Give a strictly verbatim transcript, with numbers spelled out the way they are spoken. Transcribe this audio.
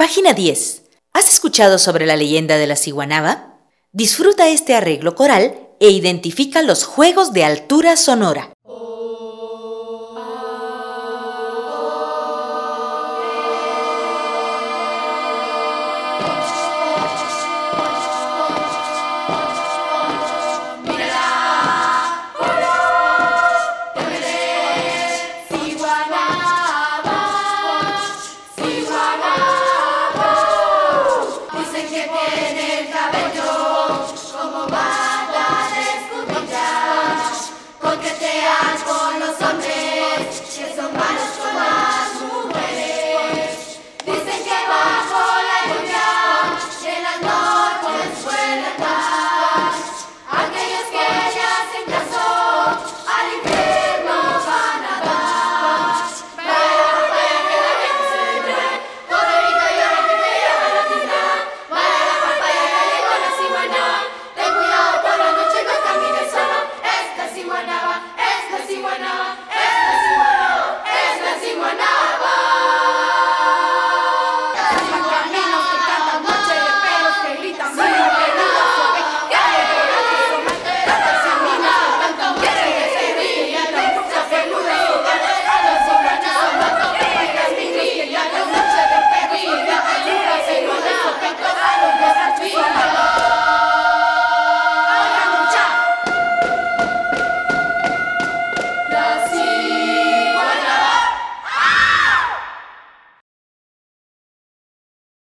Página diez. ¿Has escuchado sobre la leyenda de la ciguanaba? Disfruta este arreglo coral e identifica los juegos de altura sonora.